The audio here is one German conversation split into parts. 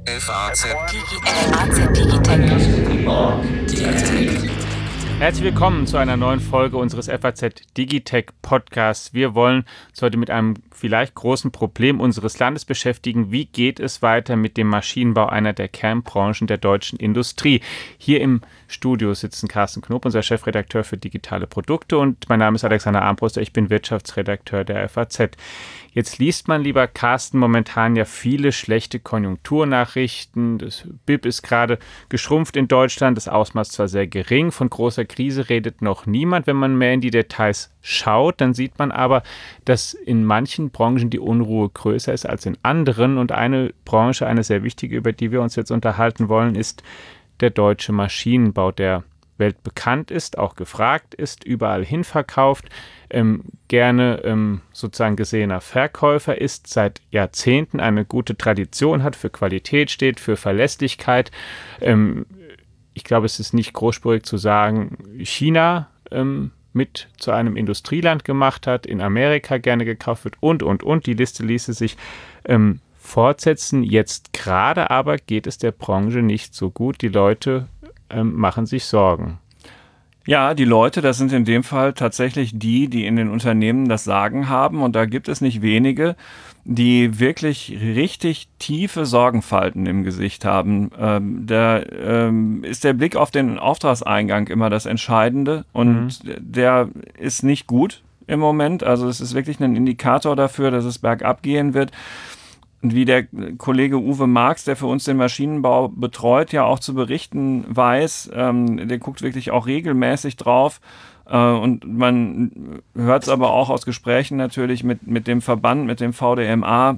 FAZ Herzlich willkommen zu einer neuen Folge unseres FAZ Digitech Podcasts. Wir wollen uns heute mit einem vielleicht großen Problem unseres Landes beschäftigen. Wie geht es weiter mit dem Maschinenbau, einer der Kernbranchen der deutschen Industrie? Hier im Studio sitzen Carsten Knob, unser Chefredakteur für digitale Produkte, und mein Name ist Alexander Armbruster, ich bin Wirtschaftsredakteur der FAZ. Jetzt liest man, lieber Carsten, momentan ja viele schlechte Konjunkturnachrichten. Das BIP ist gerade geschrumpft in Deutschland, das Ausmaß zwar sehr gering, von großer Krise redet noch niemand. Wenn man mehr in die Details schaut, dann sieht man aber, dass in manchen Branchen die Unruhe größer ist als in anderen. Und eine Branche, eine sehr wichtige, über die wir uns jetzt unterhalten wollen, ist der deutsche Maschinenbau, der weltbekannt ist, auch gefragt ist, überall hin verkauft, gerne sozusagen gesehener Verkäufer ist, seit Jahrzehnten eine gute Tradition hat, für Qualität steht, für Verlässlichkeit. Ich glaube, es ist nicht großspurig zu sagen, China mit zu einem Industrieland gemacht hat, in Amerika gerne gekauft wird und. Die Liste ließe sich fortsetzen. Jetzt gerade aber geht es der Branche nicht so gut. Die Leute machen sich Sorgen. Ja, die Leute, das sind in dem Fall tatsächlich die in den Unternehmen das Sagen haben. Und da gibt es nicht wenige, die wirklich richtig tiefe Sorgenfalten im Gesicht haben. Da ist der Blick auf den Auftragseingang immer das Entscheidende. Und der ist nicht gut im Moment. Also es ist wirklich ein Indikator dafür, dass es bergab gehen wird. Und wie der Kollege Uwe Marx, der für uns den Maschinenbau betreut, ja auch zu berichten weiß, der guckt wirklich auch regelmäßig drauf. Und man hört es aber auch aus Gesprächen natürlich mit dem Verband, mit dem VDMA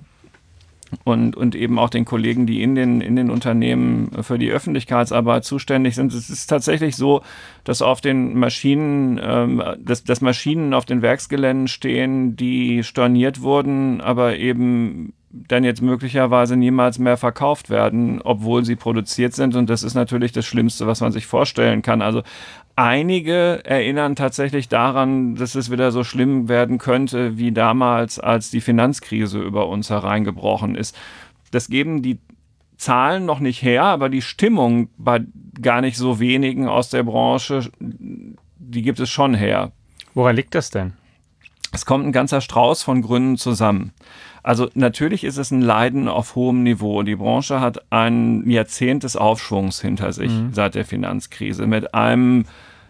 und eben auch den Kollegen, die in den Unternehmen für die Öffentlichkeitsarbeit zuständig sind. Es ist tatsächlich so, dass auf den Maschinen, dass Maschinen auf den Werksgeländen stehen, die storniert wurden, aber eben dann jetzt möglicherweise niemals mehr verkauft werden, obwohl sie produziert sind. Und das ist natürlich das Schlimmste, was man sich vorstellen kann. Also einige erinnern tatsächlich daran, dass es wieder so schlimm werden könnte wie damals, als die Finanzkrise über uns hereingebrochen ist. Das geben die Zahlen noch nicht her, aber die Stimmung bei gar nicht so wenigen aus der Branche, die gibt es schon her. Woran liegt das denn? Es kommt ein ganzer Strauß von Gründen zusammen. Also natürlich ist es ein Leiden auf hohem Niveau. Die Branche hat ein Jahrzehnt des Aufschwungs hinter sich seit der Finanzkrise mit einem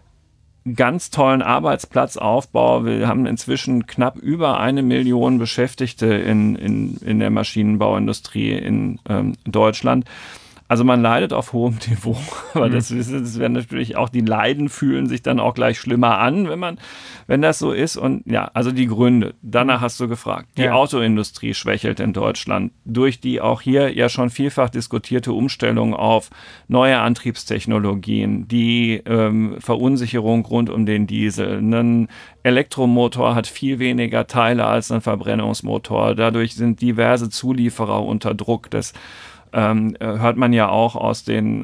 ganz tollen Arbeitsplatzaufbau. Wir haben inzwischen knapp über 1 Million Beschäftigte in der Maschinenbauindustrie in Deutschland. Also man leidet auf hohem Niveau, aber das werden natürlich auch, die Leiden fühlen sich dann auch gleich schlimmer an, wenn das so ist. Und ja, also die Gründe, danach hast du gefragt. Die Autoindustrie schwächelt in Deutschland durch die auch hier ja schon vielfach diskutierte Umstellung auf neue Antriebstechnologien, die Verunsicherung rund um den Diesel. Ein Elektromotor hat viel weniger Teile als ein Verbrennungsmotor. Dadurch sind diverse Zulieferer unter Druck. Das hört man ja auch aus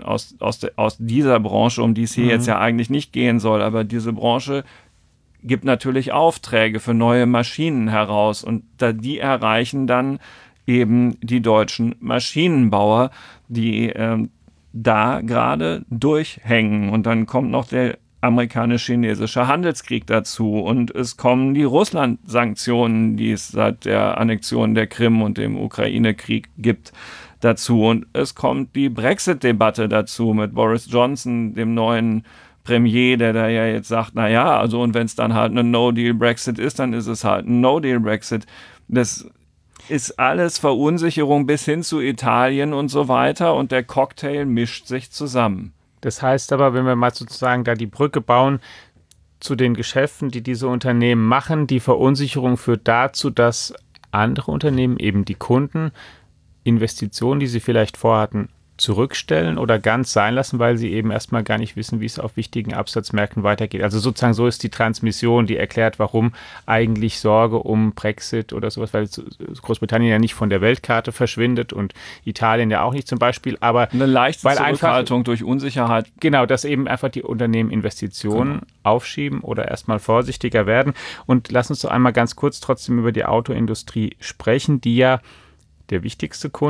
dieser Branche, um die es hier jetzt ja eigentlich nicht gehen soll. Aber diese Branche gibt natürlich Aufträge für neue Maschinen heraus. Und die erreichen dann eben die deutschen Maschinenbauer, die da gerade durchhängen. Und dann kommt noch der amerikanisch-chinesische Handelskrieg dazu. Und es kommen die Russland-Sanktionen, die es seit der Annexion der Krim und dem Ukraine-Krieg gibt, dazu. Und es kommt die Brexit-Debatte dazu mit Boris Johnson, dem neuen Premier, der da ja jetzt sagt, naja, also und wenn es dann halt ein No-Deal-Brexit ist, dann ist es halt ein No-Deal-Brexit. Das ist alles Verunsicherung bis hin zu Italien und so weiter und der Cocktail mischt sich zusammen. Das heißt aber, wenn wir mal sozusagen da die Brücke bauen zu den Geschäften, die diese Unternehmen machen, die Verunsicherung führt dazu, dass andere Unternehmen, eben die Kunden, Investitionen, die sie vielleicht vorhatten, zurückstellen oder ganz sein lassen, weil sie eben erstmal gar nicht wissen, wie es auf wichtigen Absatzmärkten weitergeht. Also sozusagen so ist die Transmission, die erklärt, warum eigentlich Sorge um Brexit oder sowas, weil Großbritannien ja nicht von der Weltkarte verschwindet und Italien ja auch nicht zum Beispiel, aber eine leichte Zurückhaltung durch Unsicherheit. Genau, dass eben einfach die Unternehmen Investitionen aufschieben oder erstmal vorsichtiger werden. Und lass uns doch einmal ganz kurz trotzdem über die Autoindustrie sprechen, die ja der wichtigste Kunde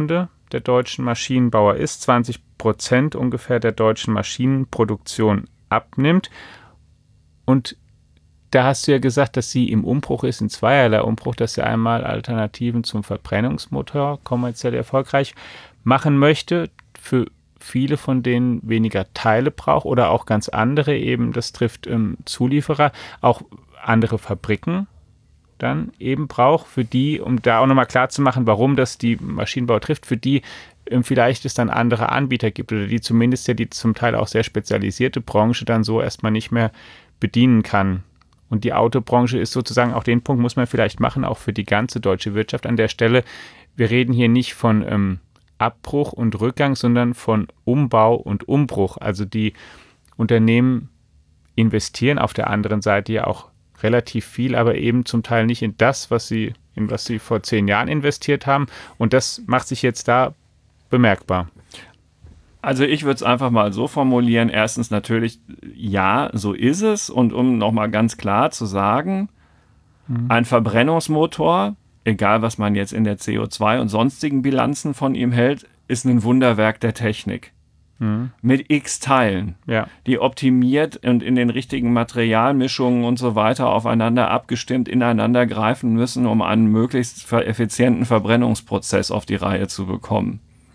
der deutschen Maschinenbauer ist, 20% ungefähr der deutschen Maschinenproduktion abnimmt. Und da hast du ja gesagt, dass sie im Umbruch ist, in zweierlei Umbruch, dass sie einmal Alternativen zum Verbrennungsmotor kommerziell erfolgreich machen möchte, für viele von denen weniger Teile braucht oder auch ganz andere, eben das trifft Zulieferer, auch andere Fabriken dann eben braucht, für die, um da auch nochmal klar zu machen, warum das die Maschinenbauer trifft, für die vielleicht es dann andere Anbieter gibt oder die zumindest ja die zum Teil auch sehr spezialisierte Branche dann so erstmal nicht mehr bedienen kann. Und die Autobranche ist sozusagen, auch den Punkt muss man vielleicht machen, auch für die ganze deutsche Wirtschaft an der Stelle. Wir reden hier nicht von Abbruch und Rückgang, sondern von Umbau und Umbruch. Also die Unternehmen investieren auf der anderen Seite ja auch relativ viel, aber eben zum Teil nicht in das, was sie vor 10 Jahren investiert haben. Und das macht sich jetzt da bemerkbar. Also ich würde es einfach mal so formulieren. Erstens natürlich, ja, so ist es. Und um nochmal ganz klar zu sagen, ein Verbrennungsmotor, egal was man jetzt in der CO2 und sonstigen Bilanzen von ihm hält, ist ein Wunderwerk der Technik. Mit x Teilen, die optimiert und in den richtigen Materialmischungen und so weiter aufeinander abgestimmt ineinander greifen müssen, um einen möglichst effizienten Verbrennungsprozess auf die Reihe zu bekommen.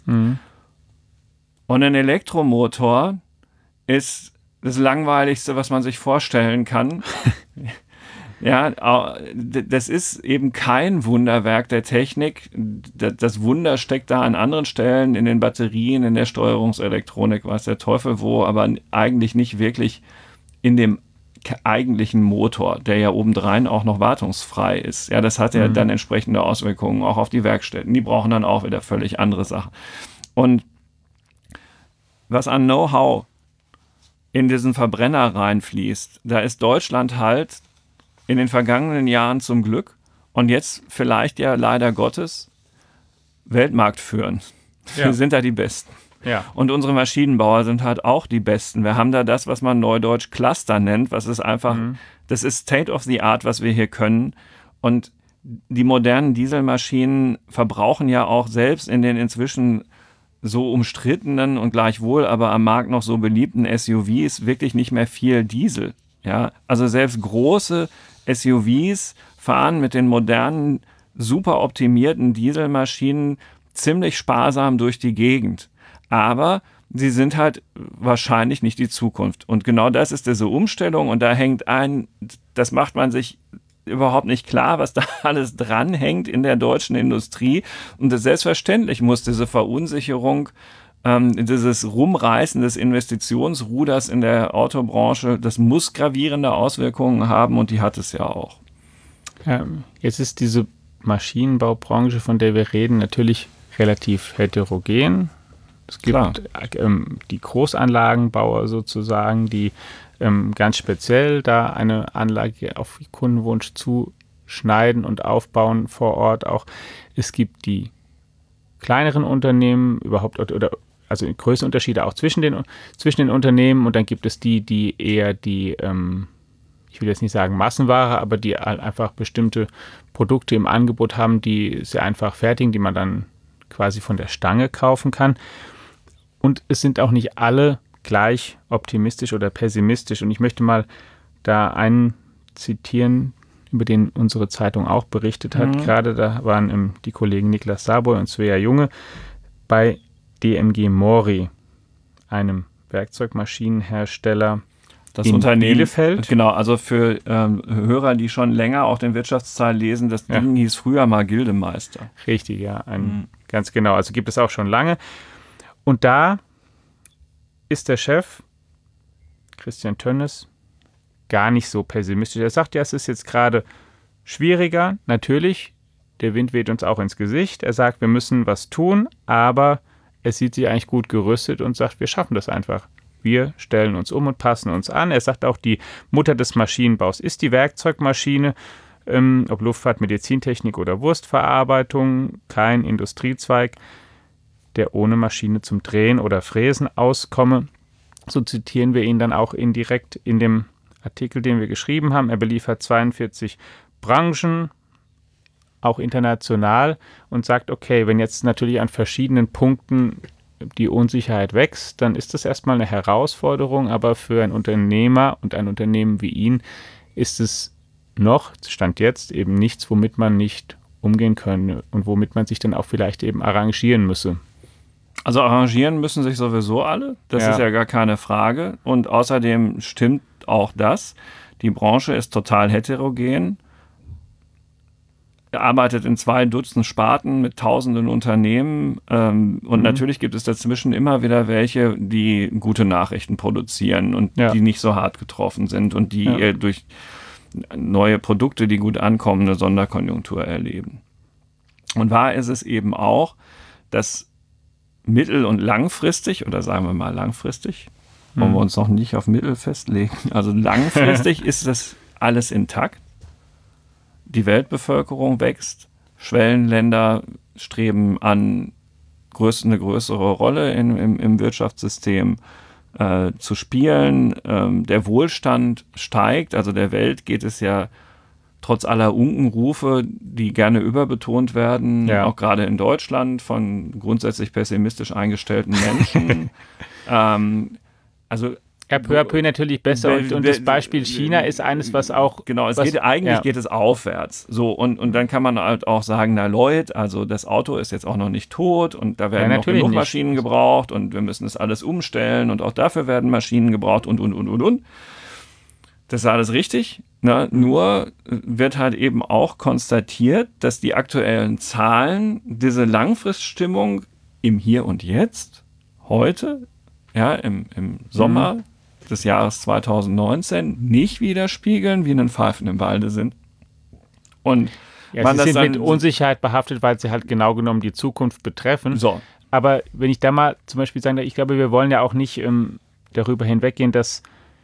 Und ein Elektromotor ist das Langweiligste, was man sich vorstellen kann. Ja, das ist eben kein Wunderwerk der Technik. Das Wunder steckt da an anderen Stellen, in den Batterien, in der Steuerungselektronik, weiß der Teufel wo, aber eigentlich nicht wirklich in dem eigentlichen Motor, der ja obendrein auch noch wartungsfrei ist. Ja, das hat ja dann entsprechende Auswirkungen auch auf die Werkstätten. Die brauchen dann auch wieder völlig andere Sachen. Und was an Know-how in diesen Verbrenner reinfließt, da ist Deutschland halt in den vergangenen Jahren zum Glück und jetzt vielleicht ja leider Gottes weltmarktführend. Ja. Wir sind da die Besten. Ja. Und unsere Maschinenbauer sind halt auch die Besten. Wir haben da das, was man neudeutsch Cluster nennt, was ist einfach, das ist State of the Art, was wir hier können. Und die modernen Dieselmaschinen verbrauchen ja auch selbst in den inzwischen so umstrittenen und gleichwohl aber am Markt noch so beliebten SUVs wirklich nicht mehr viel Diesel. Ja, also selbst große SUVs fahren mit den modernen, super optimierten Dieselmaschinen ziemlich sparsam durch die Gegend. Aber sie sind halt wahrscheinlich nicht die Zukunft. Und genau das ist diese Umstellung. Und da hängt das macht man sich überhaupt nicht klar, was da alles dranhängt in der deutschen Industrie. Und selbstverständlich muss diese Verunsicherung, dieses Rumreißen des Investitionsruders in der Autobranche, das muss gravierende Auswirkungen haben und die hat es ja auch. Jetzt ist diese Maschinenbaubranche, von der wir reden, natürlich relativ heterogen. Es gibt die Großanlagenbauer sozusagen, die ganz speziell da eine Anlage auf Kundenwunsch zuschneiden und aufbauen vor Ort auch. Es gibt die kleineren Unternehmen überhaupt also größere Unterschiede auch zwischen den Unternehmen und dann gibt es die eher die, ich will jetzt nicht sagen Massenware, aber die einfach bestimmte Produkte im Angebot haben, die sie einfach fertigen, die man dann quasi von der Stange kaufen kann. Und es sind auch nicht alle gleich optimistisch oder pessimistisch. Und ich möchte mal da einen zitieren, über den unsere Zeitung auch berichtet hat. Gerade da waren die Kollegen Niklas Saboy und Svea Junge bei DMG Mori, einem Werkzeugmaschinenhersteller das in Unternehmen, Bielefeld. Genau, also für Hörer, die schon länger auch den Wirtschaftsteil lesen, das Ding hieß früher mal Gildemeister. Richtig, ja, ganz genau. Also gibt es auch schon lange. Und da ist der Chef, Christian Tönnes, gar nicht so pessimistisch. Er sagt, ja, es ist jetzt gerade schwieriger. Natürlich, der Wind weht uns auch ins Gesicht. Er sagt, wir müssen was tun, aber er sieht sich eigentlich gut gerüstet und sagt, wir schaffen das einfach. Wir stellen uns um und passen uns an. Er sagt auch, die Mutter des Maschinenbaus ist die Werkzeugmaschine, ob Luftfahrt, Medizintechnik oder Wurstverarbeitung, kein Industriezweig, der ohne Maschine zum Drehen oder Fräsen auskomme. So zitieren wir ihn dann auch indirekt in dem Artikel, den wir geschrieben haben. Er beliefert 42 Branchen, auch international, und sagt, okay, wenn jetzt natürlich an verschiedenen Punkten die Unsicherheit wächst, dann ist das erstmal eine Herausforderung, aber für einen Unternehmer und ein Unternehmen wie ihn ist es noch, Stand jetzt, eben nichts, womit man nicht umgehen können und womit man sich dann auch vielleicht eben arrangieren müsse. Also arrangieren müssen sich sowieso alle, das ist ja gar keine Frage. Und außerdem stimmt auch das, die Branche ist total heterogen, arbeitet in 2 Dutzend Sparten mit tausenden Unternehmen und natürlich gibt es dazwischen immer wieder welche, die gute Nachrichten produzieren und die nicht so hart getroffen sind und die durch neue Produkte, die gut ankommen, eine Sonderkonjunktur erleben. Und wahr ist es eben auch, dass mittel- und langfristig, oder sagen wir mal langfristig, wollen wir uns noch nicht auf mittel festlegen, also langfristig ist das alles intakt. Die Weltbevölkerung wächst, Schwellenländer streben an, eine größere Rolle im Wirtschaftssystem zu spielen. Der Wohlstand steigt, also der Welt geht es ja trotz aller Unkenrufe, die gerne überbetont werden, auch gerade in Deutschland von grundsätzlich pessimistisch eingestellten Menschen. Peu à peu natürlich besser und das Beispiel China ist eines, was auch... Genau, geht es aufwärts. So, und dann kann man halt auch sagen, na Leute, also das Auto ist jetzt auch noch nicht tot und da werden noch genug Maschinen gebraucht und wir müssen das alles umstellen und auch dafür werden Maschinen gebraucht und. Das ist alles richtig, ne? Nur wird halt eben auch konstatiert, dass die aktuellen Zahlen diese Langfriststimmung im Hier und Jetzt, heute, im Sommer des Jahres 2019 nicht widerspiegeln, wie einen Pfeifen im Walde sind. Und sie sind mit Unsicherheit behaftet, weil sie halt genau genommen die Zukunft betreffen. So. Aber wenn ich da mal zum Beispiel sage, ich glaube, wir wollen ja auch nicht darüber hinweggehen, dass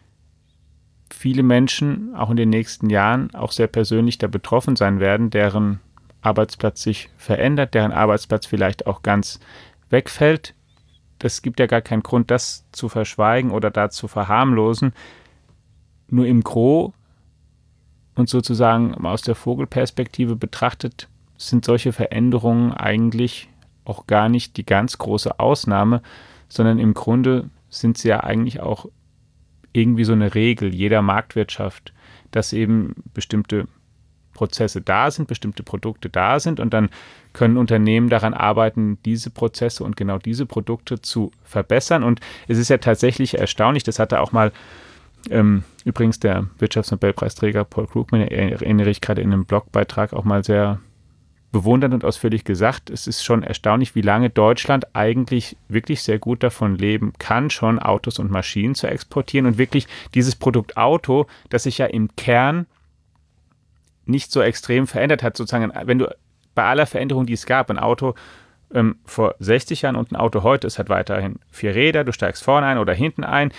viele Menschen auch in den nächsten Jahren auch sehr persönlich da betroffen sein werden, deren Arbeitsplatz sich verändert, deren Arbeitsplatz vielleicht auch ganz wegfällt. Es gibt ja gar keinen Grund, das zu verschweigen oder da zu verharmlosen. Nur im Gros und sozusagen aus der Vogelperspektive betrachtet, sind solche Veränderungen eigentlich auch gar nicht die ganz große Ausnahme, sondern im Grunde sind sie ja eigentlich auch irgendwie so eine Regel jeder Marktwirtschaft, dass eben bestimmte Prozesse da sind, bestimmte Produkte da sind und dann können Unternehmen daran arbeiten, diese Prozesse und genau diese Produkte zu verbessern. Und es ist ja tatsächlich erstaunlich, das hatte auch mal übrigens der Wirtschaftsnobelpreisträger Paul Krugman, erinnere ich gerade in einem Blogbeitrag auch mal sehr bewundernd und ausführlich gesagt, es ist schon erstaunlich, wie lange Deutschland eigentlich wirklich sehr gut davon leben kann, schon Autos und Maschinen zu exportieren und wirklich dieses Produkt Auto, das sich ja im Kern nicht so extrem verändert hat, sozusagen, wenn du bei aller Veränderung, die es gab, ein Auto vor 60 Jahren und ein Auto heute, es hat weiterhin 4 Räder, du steigst vorne ein oder hinten ein,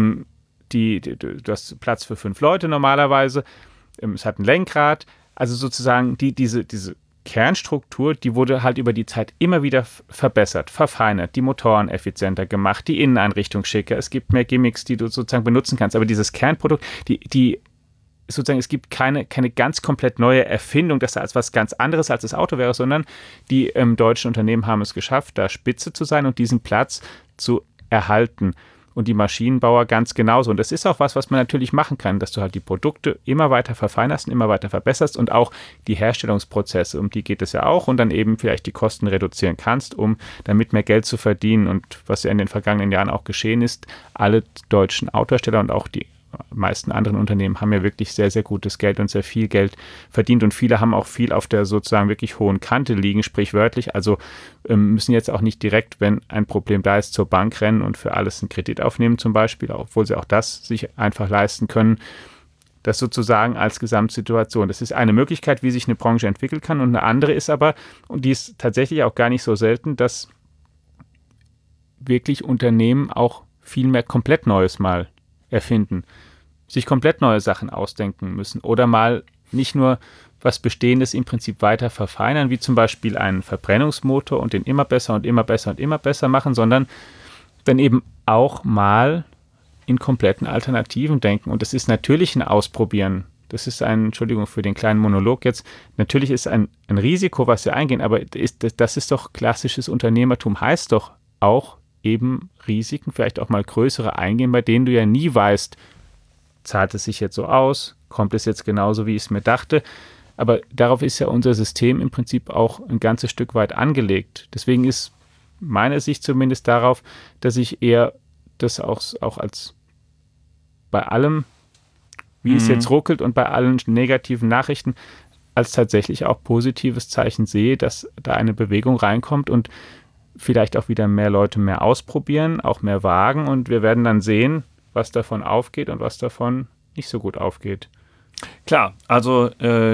du hast Platz für 5 Leute normalerweise, es hat ein Lenkrad, also sozusagen diese Kernstruktur, die wurde halt über die Zeit immer wieder verbessert, verfeinert, die Motoren effizienter gemacht, die Inneneinrichtung schicker, es gibt mehr Gimmicks, die du sozusagen benutzen kannst, aber dieses Kernprodukt, die sozusagen, es gibt keine ganz komplett neue Erfindung, dass da als was ganz anderes als das Auto wäre, sondern die deutschen Unternehmen haben es geschafft, da Spitze zu sein und diesen Platz zu erhalten. Und die Maschinenbauer ganz genauso. Und das ist auch was man natürlich machen kann, dass du halt die Produkte immer weiter verfeinerst und immer weiter verbesserst und auch die Herstellungsprozesse, um die geht es ja auch, und dann eben vielleicht die Kosten reduzieren kannst, um damit mehr Geld zu verdienen. Und was ja in den vergangenen Jahren auch geschehen ist, alle deutschen Autohersteller und auch die meisten anderen Unternehmen haben ja wirklich sehr, sehr gutes Geld und sehr viel Geld verdient und viele haben auch viel auf der sozusagen wirklich hohen Kante liegen, sprichwörtlich, also müssen jetzt auch nicht direkt, wenn ein Problem da ist, zur Bank rennen und für alles einen Kredit aufnehmen zum Beispiel, obwohl sie auch das sich einfach leisten können. Das sozusagen als Gesamtsituation. Das ist eine Möglichkeit, wie sich eine Branche entwickeln kann, und eine andere ist aber, und die ist tatsächlich auch gar nicht so selten, dass wirklich Unternehmen auch viel mehr komplett Neues mal erfinden, sich komplett neue Sachen ausdenken müssen oder mal nicht nur was Bestehendes im Prinzip weiter verfeinern, wie zum Beispiel einen Verbrennungsmotor und den immer besser und immer besser und immer besser machen, sondern dann eben auch mal in kompletten Alternativen denken. Und das ist natürlich ein Ausprobieren das ist Entschuldigung für den kleinen Monolog jetzt, natürlich ist ein Risiko, was wir eingehen, aber das ist doch klassisches Unternehmertum, heißt doch auch eben Risiken, vielleicht auch mal größere eingehen, bei denen du ja nie weißt, zahlt es sich jetzt so aus, kommt es jetzt genauso, wie ich es mir dachte. Aber darauf ist ja unser System im Prinzip auch ein ganzes Stück weit angelegt. Deswegen ist meine Sicht zumindest darauf, dass ich eher das auch als bei allem, wie es jetzt ruckelt und bei allen negativen Nachrichten, als tatsächlich auch positives Zeichen sehe, dass da eine Bewegung reinkommt und vielleicht auch wieder mehr Leute mehr ausprobieren, auch mehr wagen und wir werden dann sehen, was davon aufgeht und was davon nicht so gut aufgeht. Klar, also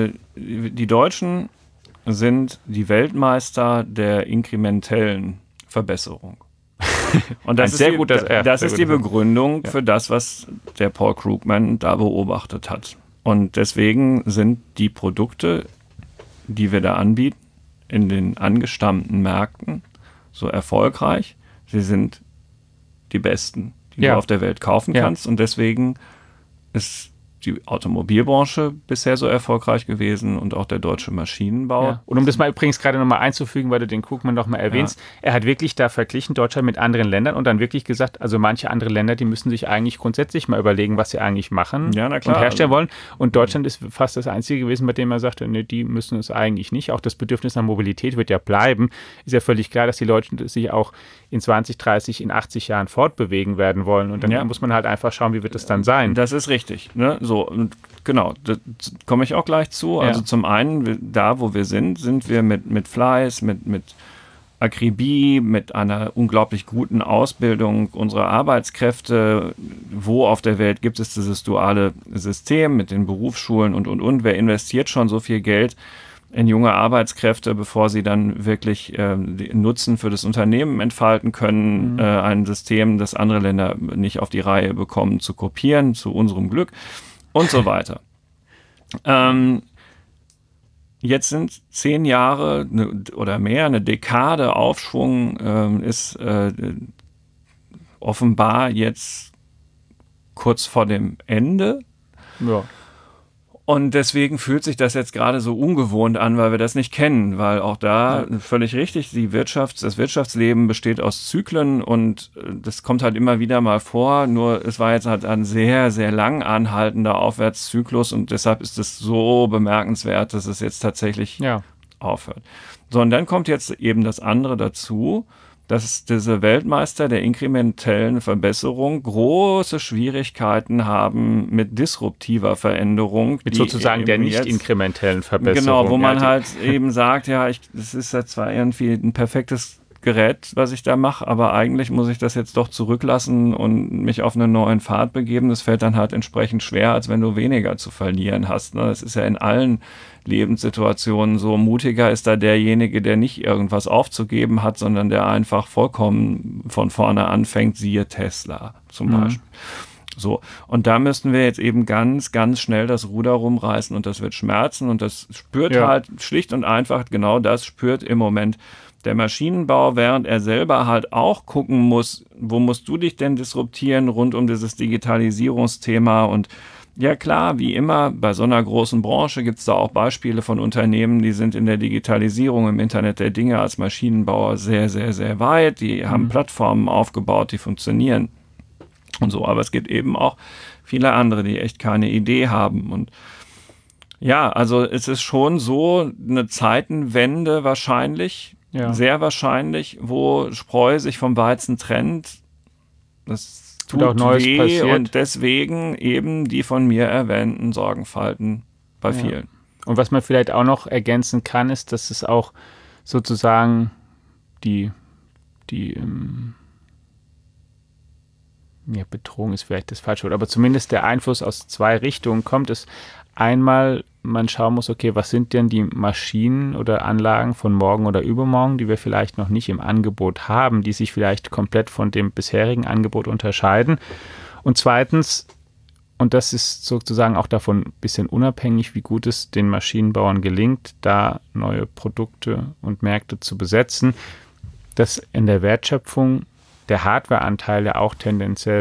die Deutschen sind die Weltmeister der inkrementellen Verbesserung. Und das ist die Begründung für das, was der Paul Krugman da beobachtet hat. Und deswegen sind die Produkte, die wir da anbieten, in den angestammten Märkten so erfolgreich. Sie sind die besten, die du auf der Welt kaufen kannst. Und deswegen ist die Automobilbranche bisher so erfolgreich gewesen und auch der deutsche Maschinenbau. Ja. Und um das mal übrigens gerade nochmal einzufügen, weil du den Krugman nochmal erwähnst, er hat wirklich da verglichen Deutschland mit anderen Ländern und dann wirklich gesagt, also manche andere Länder, die müssen sich eigentlich grundsätzlich mal überlegen, was sie eigentlich machen und herstellen wollen. Und Deutschland ist fast das Einzige gewesen, bei dem er sagte, nee, die müssen es eigentlich nicht. Auch das Bedürfnis nach Mobilität wird ja bleiben. Ist ja völlig klar, dass die Leute sich auch in 20, 30, in 80 Jahren fortbewegen werden wollen. Und dann muss man halt einfach schauen, wie wird das dann sein. Das ist richtig. Ne? So, und genau, da komme ich auch gleich zu. Also zum einen, da wo wir sind wir mit Fleiß, mit Akribie, mit einer unglaublich guten Ausbildung unserer Arbeitskräfte. Wo auf der Welt gibt es dieses duale System mit den Berufsschulen und. Wer investiert schon so viel Geld in junge Arbeitskräfte, bevor sie dann wirklich den Nutzen für das Unternehmen entfalten können, ein System, das andere Länder nicht auf die Reihe bekommen, zu kopieren, zu unserem Glück und so weiter. Jetzt sind 10 Jahre oder mehr, eine Dekade Aufschwung ist offenbar jetzt kurz vor dem Ende. Ja. Und deswegen fühlt sich das jetzt gerade so ungewohnt an, weil wir das nicht kennen, weil auch da völlig richtig, das Wirtschaftsleben besteht aus Zyklen und das kommt halt immer wieder mal vor, nur es war jetzt halt ein sehr, sehr lang anhaltender Aufwärtszyklus und deshalb ist es so bemerkenswert, dass es jetzt tatsächlich aufhört. So, und dann kommt jetzt eben das andere dazu, dass diese Weltmeister der inkrementellen Verbesserung große Schwierigkeiten haben mit disruptiver Veränderung. Mit sozusagen der nicht inkrementellen Verbesserung. Genau, wo man halt eben sagt, das ist ja zwar irgendwie ein perfektes Gerät, was ich da mache, aber eigentlich muss ich das jetzt doch zurücklassen und mich auf einen neuen Pfad begeben. Das fällt dann halt entsprechend schwer, als wenn du weniger zu verlieren hast. Das ist ja in allen Lebenssituationen so. Mutiger ist da derjenige, der nicht irgendwas aufzugeben hat, sondern der einfach vollkommen von vorne anfängt, siehe Tesla zum Beispiel. So, und da müssten wir jetzt eben ganz, ganz schnell das Ruder rumreißen und das wird schmerzen und das spürt halt schlicht und einfach, genau das spürt im Moment der Maschinenbau, während er selber halt auch gucken muss, wo musst du dich denn disruptieren rund um dieses Digitalisierungsthema und ja klar, wie immer, bei so einer großen Branche gibt es da auch Beispiele von Unternehmen, die sind in der Digitalisierung im Internet der Dinge als Maschinenbauer sehr, sehr, sehr weit, die haben Plattformen aufgebaut, die funktionieren und so, aber es gibt eben auch viele andere, die echt keine Idee haben und ja, also es ist schon so eine Zeitenwende wahrscheinlich, sehr wahrscheinlich, wo Spreu sich vom Weizen trennt. Das tut auch Neues weh passiert. Und deswegen eben die von mir erwähnten Sorgenfalten bei vielen. Und was man vielleicht auch noch ergänzen kann, ist, dass es auch sozusagen die Bedrohung ist vielleicht das falsche Wort, aber zumindest der Einfluss aus 2 Richtungen kommt. Es einmal man schauen muss, okay, was sind denn die Maschinen oder Anlagen von morgen oder übermorgen, die wir vielleicht noch nicht im Angebot haben, die sich vielleicht komplett von dem bisherigen Angebot unterscheiden. Und zweitens, und das ist sozusagen auch davon ein bisschen unabhängig, wie gut es den Maschinenbauern gelingt, da neue Produkte und Märkte zu besetzen, dass in der Wertschöpfung der Hardwareanteil ja auch tendenziell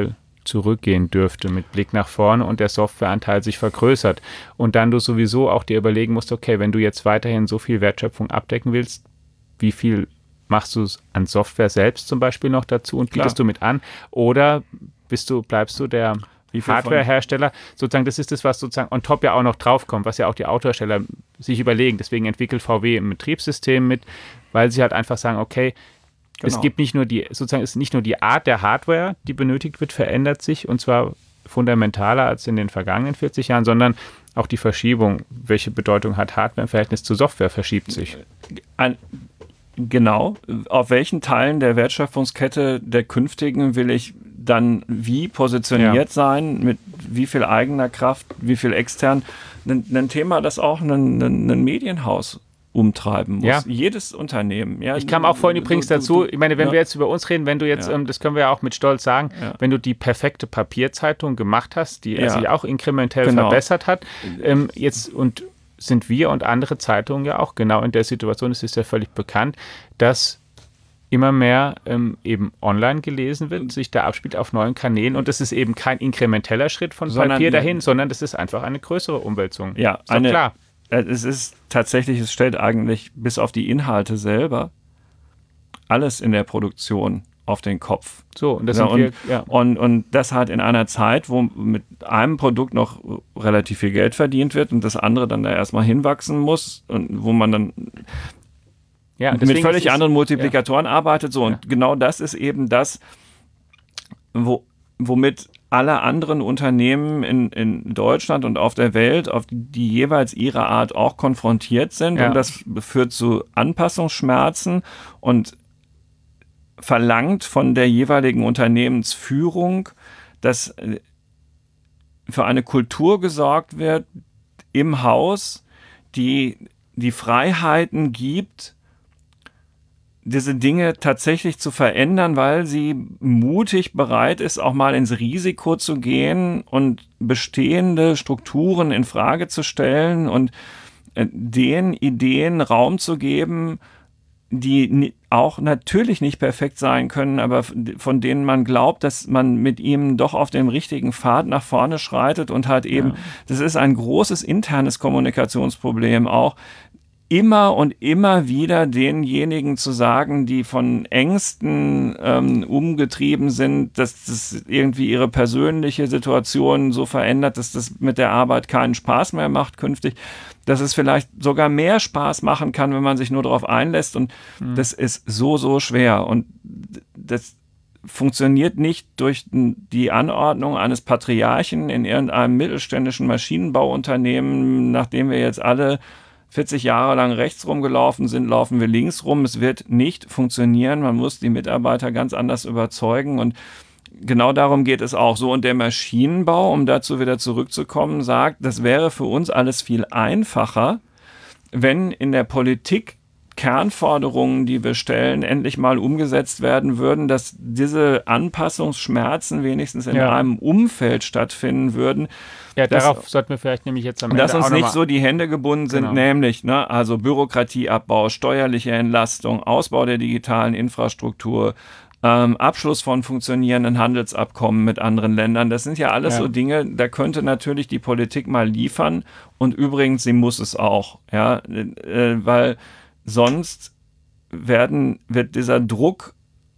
zurückgehen dürfte mit Blick nach vorne und der Softwareanteil sich vergrößert. Und dann du sowieso auch dir überlegen musst, okay, wenn du jetzt weiterhin so viel Wertschöpfung abdecken willst, wie viel machst du an Software selbst zum Beispiel noch dazu und bietest du mit an? Oder bleibst du der Hardwarehersteller? Sozusagen, das ist das, was sozusagen on top ja auch noch draufkommt, was ja auch die Autohersteller sich überlegen. Deswegen entwickelt VW ein Betriebssystem mit, weil sie halt einfach sagen, okay, es gibt nicht nur die Art der Hardware, die benötigt wird, verändert sich und zwar fundamentaler als in den vergangenen 40 Jahren, sondern auch die Verschiebung, welche Bedeutung hat Hardware im Verhältnis zu Software, verschiebt sich. Genau. Auf welchen Teilen der Wertschöpfungskette der künftigen will ich dann wie positioniert sein, mit wie viel eigener Kraft, wie viel extern? Ein Thema, das auch ein Medienhaus umtreiben muss. Ja. Jedes Unternehmen. Ja, ich kam auch vorhin übrigens dazu, ich meine, wenn wir jetzt über uns reden, wenn du jetzt, das können wir ja auch mit Stolz sagen, wenn du die perfekte Papierzeitung gemacht hast, die sich auch inkrementell verbessert hat, jetzt und sind wir und andere Zeitungen ja auch genau in der Situation, es ist ja völlig bekannt, dass immer mehr eben online gelesen wird, sich da abspielt auf neuen Kanälen und das ist eben kein inkrementeller Schritt von Papier dahin, sondern das ist einfach eine größere Umwälzung. Ja, ist klar. Es ist tatsächlich, es stellt eigentlich bis auf die Inhalte selber alles in der Produktion auf den Kopf. So, und das und das halt in einer Zeit, wo mit einem Produkt noch relativ viel Geld verdient wird und das andere dann da erstmal hinwachsen muss und wo man dann mit völlig anderen Multiplikatoren arbeitet. So, und genau das ist eben das, womit alle anderen Unternehmen in Deutschland und auf der Welt, auf die jeweils ihre Art auch konfrontiert sind. Und das führt zu Anpassungsschmerzen und verlangt von der jeweiligen Unternehmensführung, dass für eine Kultur gesorgt wird im Haus, die Freiheiten gibt, diese Dinge tatsächlich zu verändern, weil sie mutig bereit ist, auch mal ins Risiko zu gehen und bestehende Strukturen in Frage zu stellen und den Ideen Raum zu geben, die auch natürlich nicht perfekt sein können, aber von denen man glaubt, dass man mit ihm doch auf dem richtigen Pfad nach vorne schreitet und halt eben, das ist ein großes internes Kommunikationsproblem auch, immer und immer wieder denjenigen zu sagen, die von Ängsten umgetrieben sind, dass das irgendwie ihre persönliche Situation so verändert, dass das mit der Arbeit keinen Spaß mehr macht künftig, dass es vielleicht sogar mehr Spaß machen kann, wenn man sich nur darauf einlässt und das ist so schwer und das funktioniert nicht durch die Anordnung eines Patriarchen in irgendeinem mittelständischen Maschinenbauunternehmen, nachdem wir jetzt alle 40 Jahre lang rechts rumgelaufen sind, laufen wir links rum. Es wird nicht funktionieren. Man muss die Mitarbeiter ganz anders überzeugen und genau darum geht es auch so. Und der Maschinenbau, um dazu wieder zurückzukommen, sagt, das wäre für uns alles viel einfacher, wenn in der Politik Kernforderungen, die wir stellen, endlich mal umgesetzt werden würden, dass diese Anpassungsschmerzen wenigstens in einem Umfeld stattfinden würden. Ja, darauf sollten wir vielleicht nämlich jetzt am Ende dass uns nicht so die Hände gebunden sind, nämlich also Bürokratieabbau, steuerliche Entlastung, Ausbau der digitalen Infrastruktur, Abschluss von funktionierenden Handelsabkommen mit anderen Ländern. Das sind ja alles so Dinge, da könnte natürlich die Politik mal liefern und übrigens, sie muss es auch, weil sonst wird dieser Druck,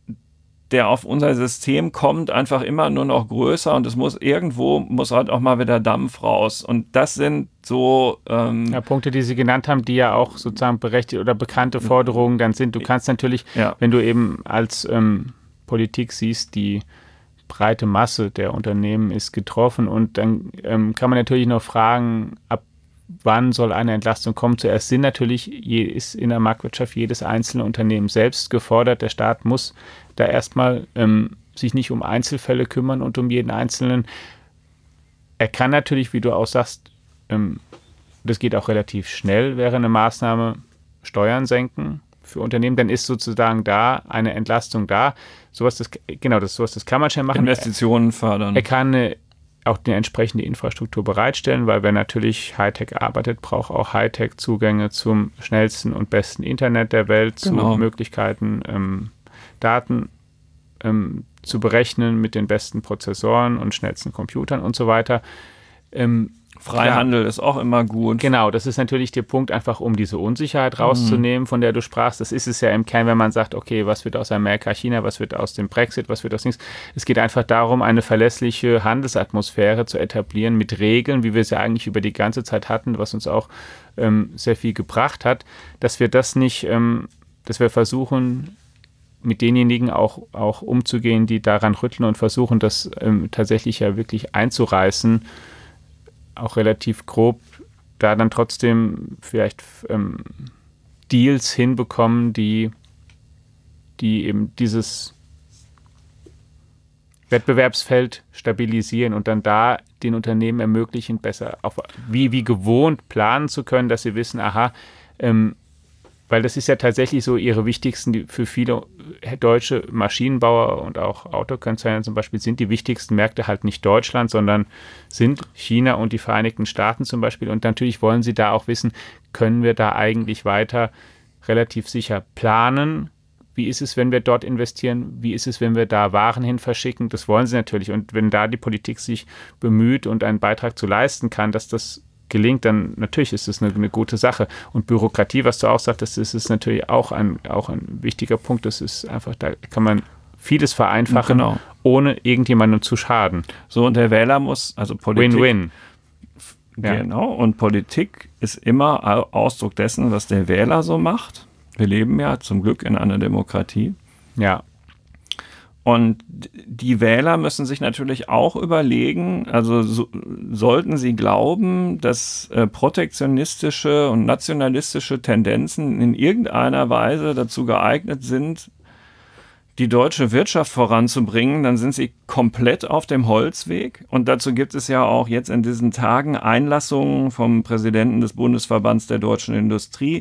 der auf unser System kommt, einfach immer nur noch größer und es muss halt auch mal wieder Dampf raus. Und das sind so Punkte, die Sie genannt haben, die ja auch sozusagen berechtigte oder bekannte Forderungen dann sind. Du kannst natürlich, wenn du eben als Politik siehst, die breite Masse der Unternehmen ist getroffen und dann kann man natürlich noch fragen, ab wann soll eine Entlastung kommen? Zuerst ist in der Marktwirtschaft jedes einzelne Unternehmen selbst gefordert. Der Staat muss da erstmal sich nicht um Einzelfälle kümmern und um jeden Einzelnen. Er kann natürlich, wie du auch sagst, das geht auch relativ schnell, wäre eine Maßnahme, Steuern senken für Unternehmen, dann ist sozusagen da eine Entlastung da. Sowas, das kann man schnell machen. Investitionen fördern. Er kann auch die entsprechende Infrastruktur bereitstellen, weil wer natürlich Hightech arbeitet, braucht auch Hightech-Zugänge zum schnellsten und besten Internet der Welt, zu Möglichkeiten, Daten zu berechnen mit den besten Prozessoren und schnellsten Computern und so weiter. Freihandel ist auch immer gut. Genau, das ist natürlich der Punkt, einfach um diese Unsicherheit rauszunehmen, von der du sprachst. Das ist es ja im Kern, wenn man sagt, okay, was wird aus Amerika, China, was wird aus dem Brexit, was wird aus nichts. Es geht einfach darum, eine verlässliche Handelsatmosphäre zu etablieren mit Regeln, wie wir sie eigentlich über die ganze Zeit hatten, was uns auch sehr viel gebracht hat, dass wir das nicht, dass wir versuchen, mit denjenigen auch umzugehen, die daran rütteln und versuchen, das tatsächlich ja wirklich einzureißen, auch relativ grob, da dann trotzdem vielleicht Deals hinbekommen, die eben dieses Wettbewerbsfeld stabilisieren und dann da den Unternehmen ermöglichen, besser auf, wie gewohnt planen zu können, dass sie wissen, aha, weil das ist ja tatsächlich so ihre wichtigsten, für viele deutsche Maschinenbauer und auch Autokonzerne zum Beispiel sind die wichtigsten Märkte halt nicht Deutschland, sondern sind China und die Vereinigten Staaten zum Beispiel. Und natürlich wollen sie da auch wissen, können wir da eigentlich weiter relativ sicher planen? Wie ist es, wenn wir dort investieren? Wie ist es, wenn wir da Waren hin verschicken? Das wollen sie natürlich. Und wenn da die Politik sich bemüht und einen Beitrag zu leisten kann, dass das gelingt, dann natürlich ist es eine gute Sache. Und Bürokratie, was du auch sagtest, das ist natürlich auch ein wichtiger Punkt. Das ist einfach, da kann man vieles vereinfachen, genau, ohne irgendjemandem zu schaden. So, und der Wähler muss, also Politik. Win-win. Genau, und Politik ist immer Ausdruck dessen, was der Wähler so macht. Wir leben ja zum Glück in einer Demokratie. Ja. Und die Wähler müssen sich natürlich auch überlegen, also sollten sie glauben, dass protektionistische und nationalistische Tendenzen in irgendeiner Weise dazu geeignet sind, die deutsche Wirtschaft voranzubringen, dann sind sie komplett auf dem Holzweg. Und dazu gibt es ja auch jetzt in diesen Tagen Einlassungen vom Präsidenten des Bundesverbands der deutschen Industrie,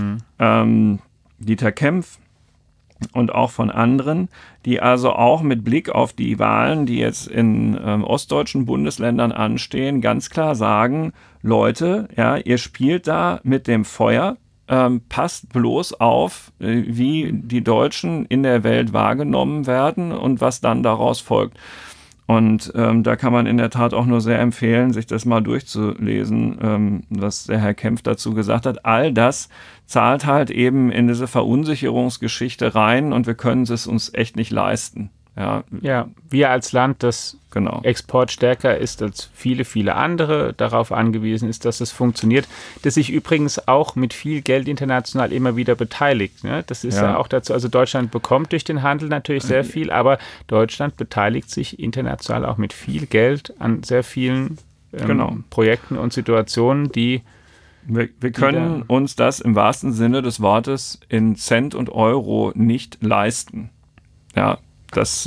Dieter Kempf, und auch von anderen, die also auch mit Blick auf die Wahlen, die jetzt in ostdeutschen Bundesländern anstehen, ganz klar sagen, Leute, ja, ihr spielt da mit dem Feuer, passt bloß auf, wie die Deutschen in der Welt wahrgenommen werden und was dann daraus folgt. Und da kann man in der Tat auch nur sehr empfehlen, sich das mal durchzulesen, was der Herr Kempf dazu gesagt hat. All das zahlt halt eben in diese Verunsicherungsgeschichte rein und wir können es uns echt nicht leisten. Ja, wir als Land, das exportstärker ist als viele, viele andere, darauf angewiesen ist, dass es funktioniert, das sich übrigens auch mit viel Geld international immer wieder beteiligt. Ne? Das ist ja auch dazu, also Deutschland bekommt durch den Handel natürlich sehr viel, aber Deutschland beteiligt sich international auch mit viel Geld an sehr vielen Projekten und Situationen, die wir können uns das im wahrsten Sinne des Wortes in Cent und Euro nicht leisten. Ja, dass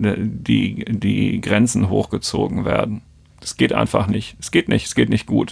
die Grenzen hochgezogen werden. Das geht einfach nicht. Es geht nicht gut.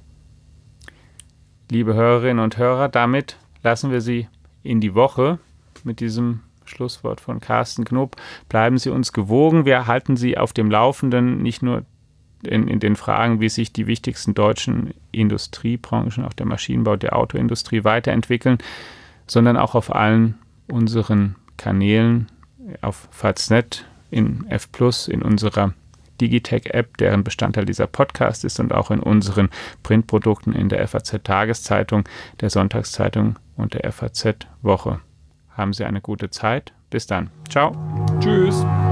Liebe Hörerinnen und Hörer, damit lassen wir Sie in die Woche mit diesem Schlusswort von Carsten Knob. Bleiben Sie uns gewogen. Wir halten Sie auf dem Laufenden, nicht nur in den Fragen, wie sich die wichtigsten deutschen Industriebranchen, auch der Maschinenbau, der Autoindustrie weiterentwickeln, sondern auch auf allen unseren Kanälen, auf Faznet, in F+, in unserer Digitech-App, deren Bestandteil dieser Podcast ist, und auch in unseren Printprodukten in der FAZ-Tageszeitung, der Sonntagszeitung und der FAZ-Woche. Haben Sie eine gute Zeit. Bis dann. Ciao. Tschüss.